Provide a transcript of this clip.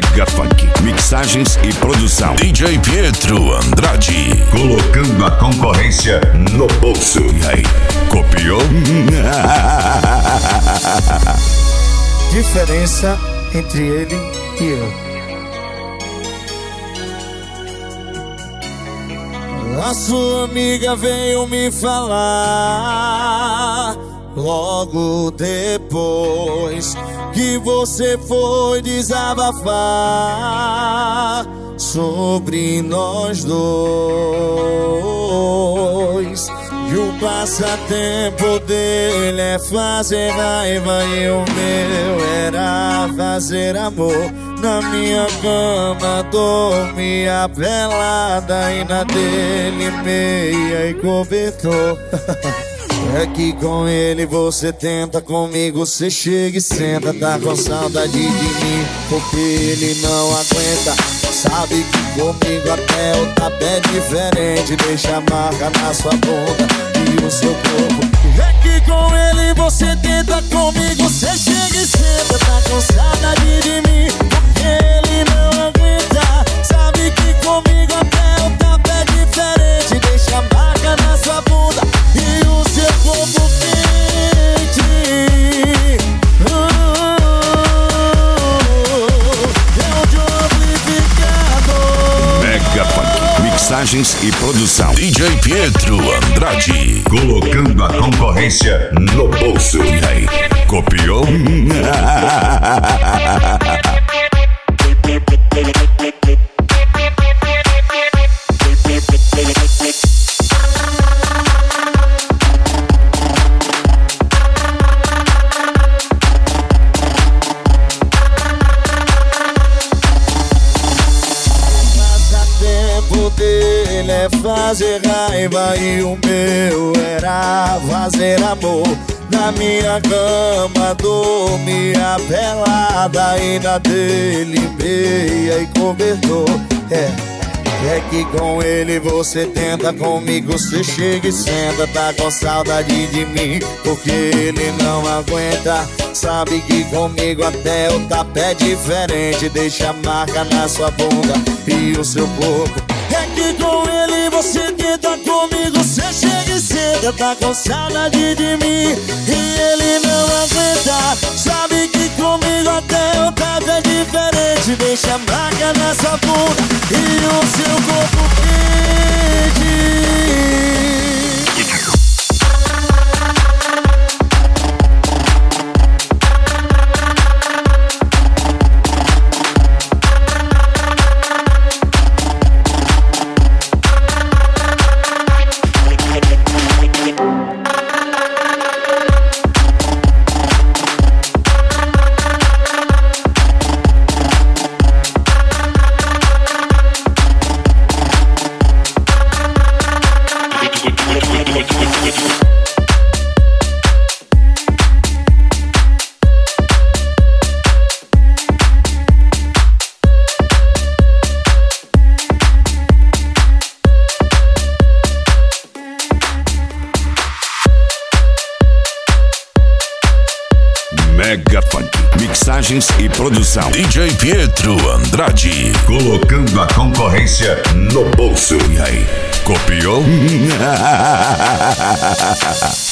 Mega Funk, mixagens e produção. DJ Pietro Andrade. Colocando a concorrência no bolso. E aí, copiou? Diferença entre ele e eu. A sua amiga veio me falar logo depois que você foi desabafar sobre nós dois. E o passatempo dele é fazer raiva e o meu era fazer amor. Na minha cama dormia pelada e na dele meia e cobertor. É que com ele você tenta, comigo você chega e senta. Tá com saudade de mim porque ele não aguenta. Sabe que comigo até o tapa é diferente. Deixa a marca na sua bunda e o seu corpo. É que com ele você tenta, comigo você chega e senta. Tá com saudade de mim porque ele não aguenta. Sabe que comigo até o tapa é diferente. Deixa a marca na sua bunda e o seu corpo quente. É o de amplificador. Mega Funk, mixagens e produção. DJ Pietro Andrade. Colocando a concorrência no bolso. E aí, copiou? Dele é fazer raiva e o meu era fazer amor. Na minha cama dormia pelada e na dele meia e cobertor. É que com ele você tenta, comigo você chega e senta. Tá com saudade de mim porque ele não aguenta. Sabe que comigo até o tapa é diferente. Deixa a marca na sua bunda e o seu corpo. É que com ele você tenta, comigo você chega e senta. Tá com saudade de mim e ele não aguenta. Sabe que comigo até o tapa é diferente. Deixa a marca na sua bunda e o seu corpo quente. Mega Funk, mixagens e produção. DJ Pietro Andrade. Colocando a concorrência no bolso. E aí, copiou?